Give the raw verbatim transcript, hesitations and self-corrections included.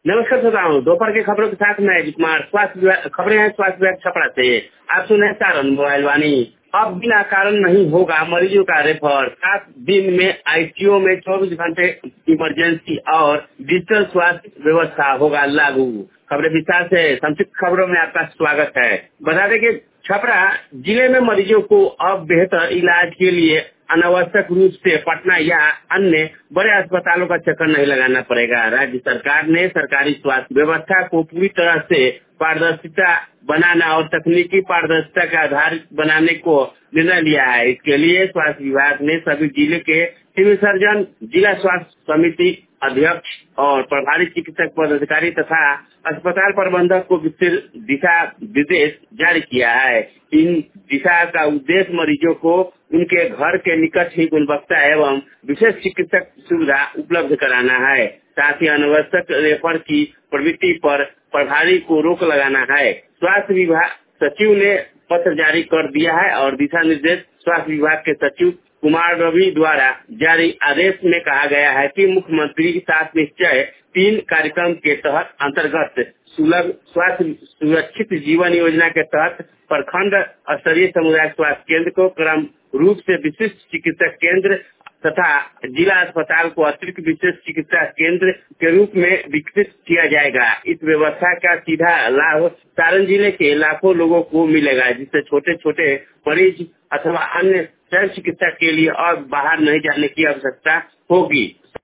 नमस्कार श्रोताओं, दोपहर के खबरों के साथ मैं अजीत कुमार। स्वास्थ्य विभाग खबरें हैं स्वास्थ्य विभाग छपरा से। आप सुन रहे हैं सारण मोबाइल वाणी। अब बिना कारण नहीं होगा मरीजों का रेफर। सात दिन में आईसीयू में चौबीस घंटे इमरजेंसी और डिजिटल स्वास्थ्य व्यवस्था होगा लागू। खबरें विस्तार से। संक्षिप्त खबरों में आपका स्वागत है। बता दें कि छपरा जिले में मरीजों को अब बेहतर इलाज के लिए अनावश्यक रूप से पटना या अन्य बड़े अस्पतालों का चक्कर नहीं लगाना पड़ेगा। राज्य सरकार ने सरकारी स्वास्थ्य व्यवस्था को पूरी तरह से पारदर्शिता बनाना और तकनीकी पारदर्शिता के आधार बनाने को निर्णय लिया है। इसके लिए स्वास्थ्य विभाग ने सभी जिले के सिविल सर्जन, जिला स्वास्थ्य समिति अध्यक्ष और प्रभारी चिकित्सक पदाधिकारी तथा अस्पताल प्रबंधक को विस्तृत दिशा निर्देश जारी किया है। इन दिशा का उद्देश्य मरीजों को उनके घर के निकट ही गुणवत्ता एवं विशेष चिकित्सक सुविधा उपलब्ध कराना है। साथ ही अनावश्यक रेफर की प्रवृत्ति पर प्रभारी को रोक लगाना है। स्वास्थ्य विभाग सचिव ने पत्र जारी कर दिया है और दिशा निर्देश स्वास्थ्य विभाग के सचिव कुमार रवि द्वारा जारी आदेश में कहा गया है कि मुख्यमंत्री सात निश्चय तीन कार्यक्रम के तहत अंतर्गत सुलभ स्वास्थ्य सुरक्षित जीवन योजना के तहत प्रखंड स्तरीय सामुदायिक स्वास्थ्य केंद्र को क्रम रूप से विशिष्ट चिकित्सा केंद्र तथा जिला अस्पताल को अतिरिक्त विशेष चिकित्सा केंद्र के रूप में विकसित किया जाएगा। इस व्यवस्था का सीधा लाभ सारण जिले के लाखों लोगों को मिलेगा, जिससे छोटे छोटे मरीज अथवा अन्य स्वयं चिकित्सा के लिए और बाहर नहीं जाने की आवश्यकता होगी।